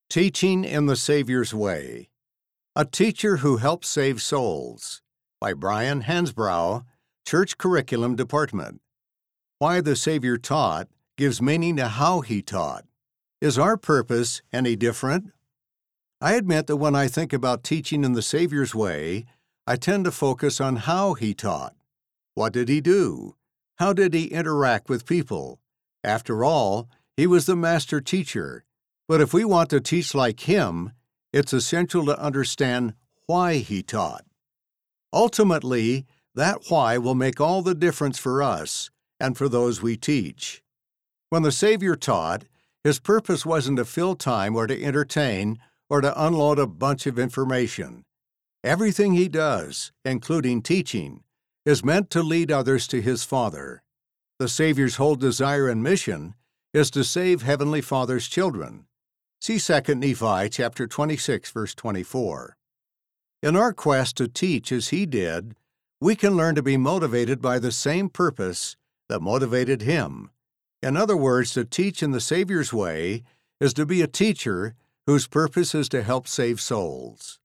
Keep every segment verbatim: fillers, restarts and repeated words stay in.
Teaching in the Savior's Way. A Teacher Who Helps Save Souls by Brian Hansbrough, Church Curriculum Department. Why the Savior Taught gives meaning to how He taught. Is our purpose any different? I admit that when I think about teaching in the Savior's way, I tend to focus on how He taught. What did He do? How did He interact with people? After all, He was the master teacher. But if we want to teach like Him, it's essential to understand why He taught. Ultimately, that why will make all the difference for us and for those we teach. When the Savior taught, His purpose wasn't to fill time or to entertain or to unload a bunch of information. Everything He does, including teaching, is meant to lead others to His Father. The Savior's whole desire and mission is to save Heavenly Father's children. See Second Nephi chapter twenty-six, verse twenty-four. In our quest to teach as He did, we can learn to be motivated by the same purpose that motivated Him. In other words, to teach in the Savior's way is to be a teacher whose purpose is to help save souls.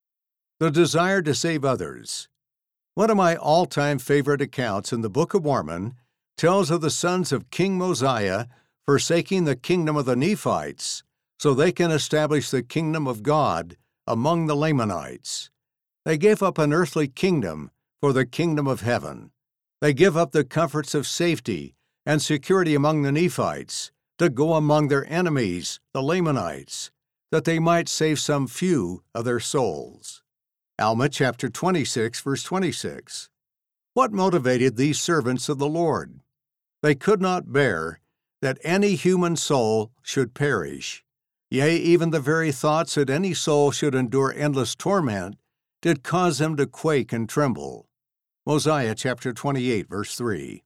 The desire to save others. One of my all-time favorite accounts in the Book of Mormon tells of the sons of King Mosiah forsaking the kingdom of the Nephites so they can establish the kingdom of God among the Lamanites. They gave up an earthly kingdom for the kingdom of heaven. They give up the comforts of safety and security among the Nephites to go among their enemies, the Lamanites, that they might save some few of their souls. Alma chapter twenty-six, verse twenty-six. What motivated these servants of the Lord? They could not bear that any human soul should perish. Yea, even the very thoughts that any soul should endure endless torment did cause them to quake and tremble. Mosiah chapter twenty-eight, verse three.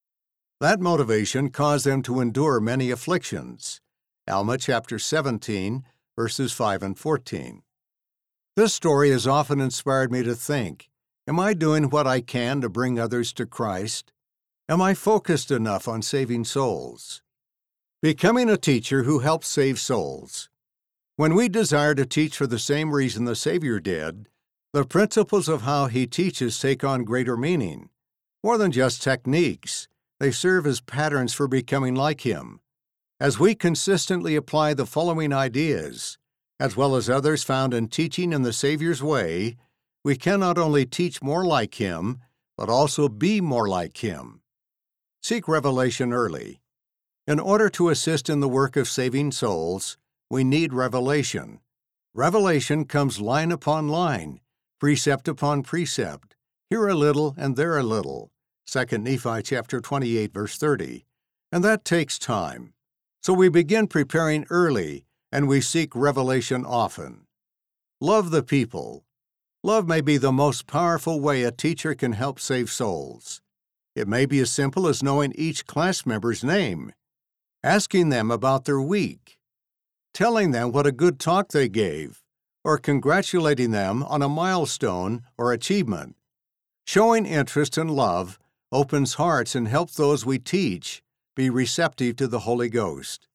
That motivation caused them to endure many afflictions. Alma chapter seventeen, verses five and fourteen. This story has often inspired me to think, am I doing what I can to bring others to Christ? Am I focused enough on saving souls? Becoming a teacher who helps save souls. When we desire to teach for the same reason the Savior did, the principles of how He teaches take on greater meaning. More than just techniques, they serve as patterns for becoming like Him. As we consistently apply the following ideas, as well as others found in teaching in the Savior's way, we can not only teach more like Him, but also be more like Him. Seek revelation early. In order to assist in the work of saving souls, we need revelation. Revelation comes line upon line, precept upon precept, here a little and there a little. Second Nephi chapter twenty-eight, verse thirty. And that takes time. So we begin preparing early, and we seek revelation often. Love the people. Love may be the most powerful way a teacher can help save souls. It may be as simple as knowing each class member's name, asking them about their week, telling them what a good talk they gave, or congratulating them on a milestone or achievement. Showing interest and love opens hearts and helps those we teach be receptive to the Holy Ghost.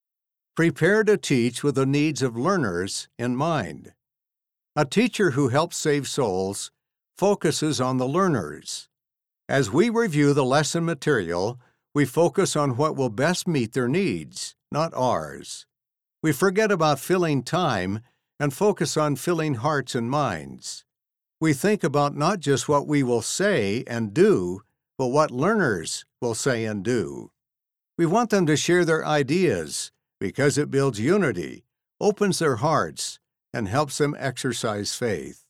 Prepare to teach with the needs of learners in mind. A teacher who helps save souls focuses on the learners. As we review the lesson material, we focus on what will best meet their needs, not ours. We forget about filling time and focus on filling hearts and minds. We think about not just what we will say and do, but what learners will say and do. We want them to share their ideas because it builds unity, opens their hearts, and helps them exercise faith.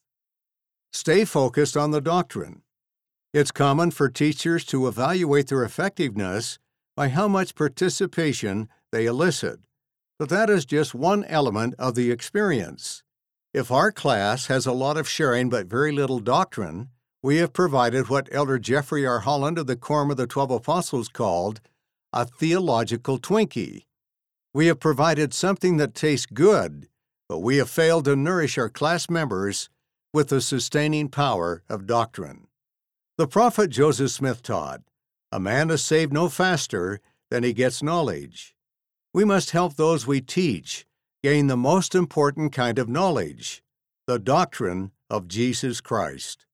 Stay focused on the doctrine. It's common for teachers to evaluate their effectiveness by how much participation they elicit, but that is just one element of the experience. If our class has a lot of sharing but very little doctrine, we have provided what Elder Jeffrey R. Holland of the Quorum of the Twelve Apostles called a theological Twinkie. We have provided something that tastes good, but we have failed to nourish our class members with the sustaining power of doctrine. The prophet Joseph Smith taught, "A man is saved no faster than he gets knowledge." We must help those we teach gain the most important kind of knowledge, the doctrine of Jesus Christ.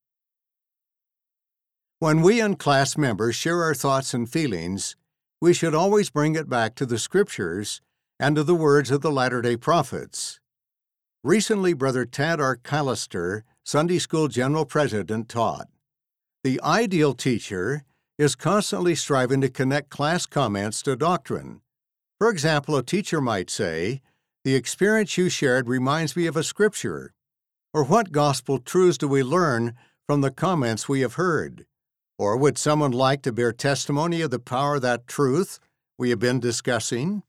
When we and class members share our thoughts and feelings, we should always bring it back to the Scriptures and to the words of the Latter-day Prophets. Recently, Brother Tad R. Callister, Sunday School General President, taught, "The ideal teacher is constantly striving to connect class comments to doctrine. For example, a teacher might say, 'The experience you shared reminds me of a scripture,' or 'What gospel truths do we learn from the comments we have heard?' Or would someone like to bear testimony of the power of that truth we have been discussing?"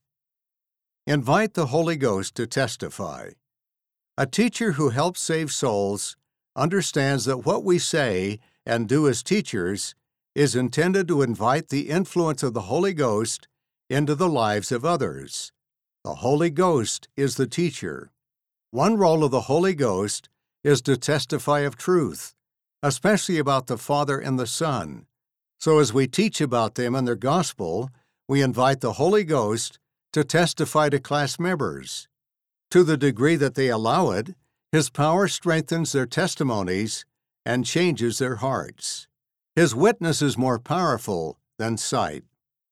Invite the Holy Ghost to testify. A teacher who helps save souls understands that what we say and do as teachers is intended to invite the influence of the Holy Ghost into the lives of others. The Holy Ghost is the teacher. One role of the Holy Ghost is to testify of truth, especially about the Father and the Son. So as we teach about them and their gospel, we invite the Holy Ghost to testify to class members. To the degree that they allow it, His power strengthens their testimonies and changes their hearts. His witness is more powerful than sight.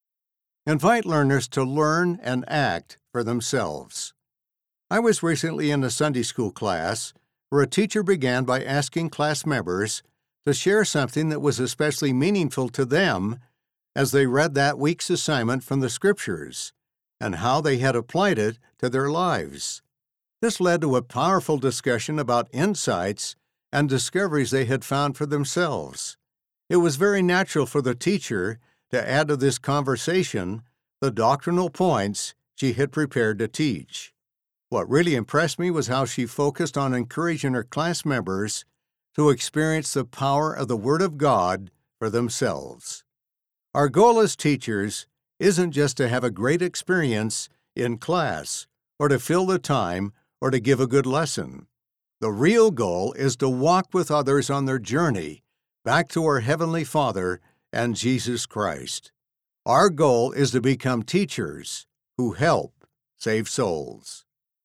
Invite learners to learn and act for themselves. I was recently in a Sunday school class where a teacher began by asking class members to share something that was especially meaningful to them as they read that week's assignment from the Scriptures and how they had applied it to their lives. This led to a powerful discussion about insights and discoveries they had found for themselves. It was very natural for the teacher to add to this conversation the doctrinal points she had prepared to teach. What really impressed me was how she focused on encouraging her class members to experience the power of the Word of God for themselves. Our goal as teachers isn't just to have a great experience in class or to fill the time or to give a good lesson. The real goal is to walk with others on their journey back to our Heavenly Father and Jesus Christ. Our goal is to become teachers who help save souls.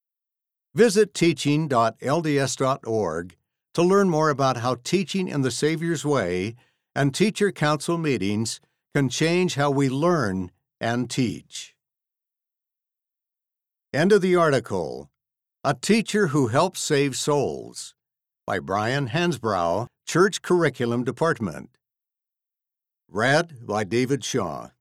Visit teaching dot L D S dot org to learn more about how teaching in the Savior's way and teacher council meetings can change how we learn and teach. End of the article. A Teacher Who Helps Save Souls by Brian Hansbrough, Church Curriculum Department. Read by David Shaw.